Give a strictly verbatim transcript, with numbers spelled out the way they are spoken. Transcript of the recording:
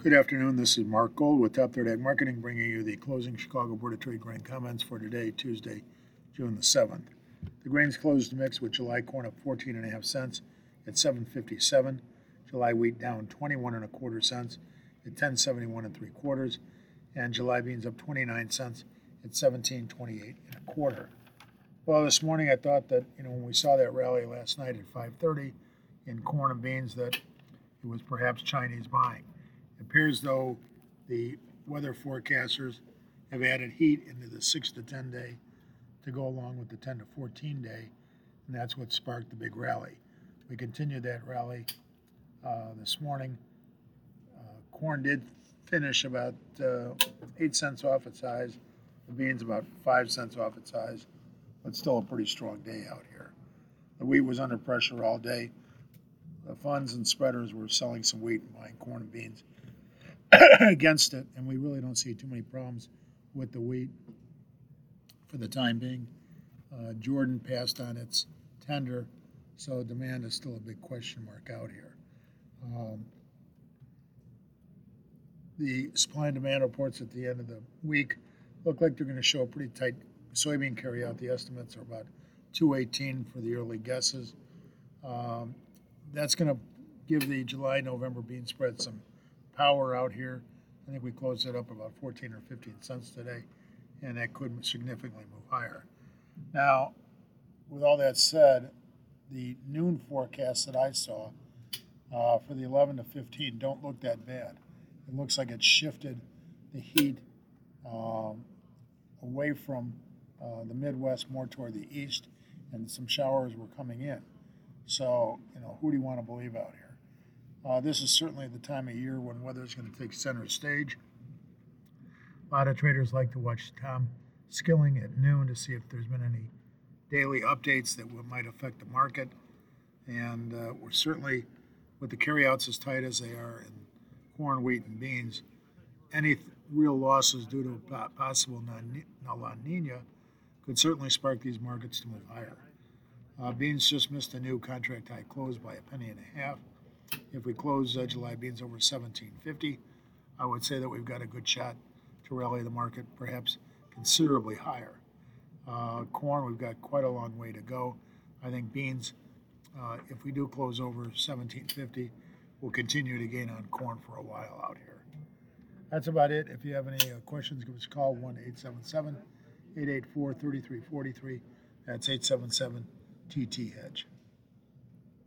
Good afternoon. This is Mark Gold with Top Third Ag Marketing, bringing you the closing Chicago Board of Trade grain comments for today, Tuesday, June the seventh. The grains closed mixed with July corn up fourteen and a half cents at seven fifty-seven. July wheat down twenty-one and a quarter cents at ten seventy-one and three quarters, and July beans up twenty-nine cents at seventeen twenty-eight and a quarter. Well, this morning I thought that you know when we saw that rally last night at five thirty in corn and beans that it was perhaps Chinese buying. It appears though the weather forecasters have added heat into the six to ten day to go along with the ten to fourteen day, and that's what sparked the big rally. We continued that rally uh, this morning. Uh, corn did finish about uh, eight cents off its highs. The beans about five cents off its highs, but still a pretty strong day out here. The wheat was under pressure all day. The funds and spreaders were selling some wheat and buying corn and beans against it, and we really don't see too many problems with the wheat for the time being. Uh, Jordan passed on its tender, so demand is still a big question mark out here. Um, the supply and demand reports at the end of the week look like they're going to show a pretty tight soybean carryout. The estimates are about two eighteen for the early guesses. Um, that's going to give the July-November bean spread some power out here. I think we closed it up about fourteen or fifteen cents today, and that could significantly move higher. Now, with all that said, the noon forecasts that I saw uh, for the eleven to fifteen don't look that bad. It looks like it shifted the heat um, away from uh, the Midwest more toward the east, and some showers were coming in. So, you know, who do you want to believe out here? Uh, this is certainly the time of year when weather is going to take center stage. A lot of traders like to watch Tom Skilling at noon to see if there's been any daily updates that might affect the market. And uh, we're certainly, with the carryouts as tight as they are in corn, wheat, and beans, any th- real losses due to a possible La Nina could certainly spark these markets to move higher. Uh, beans just missed a new contract high close by a penny and a half. If we close uh, July beans over seventeen fifty, I would say that we've got a good shot to rally the market perhaps considerably higher. Uh, corn, we've got quite a long way to go. I think beans, uh, if we do close over seventeen fifty, we'll continue to gain on corn for a while out here. That's about it. If you have any uh, questions, give us a call, one eight seven seven, eight eight four, three three four three. That's eight seven seven T T Hedge.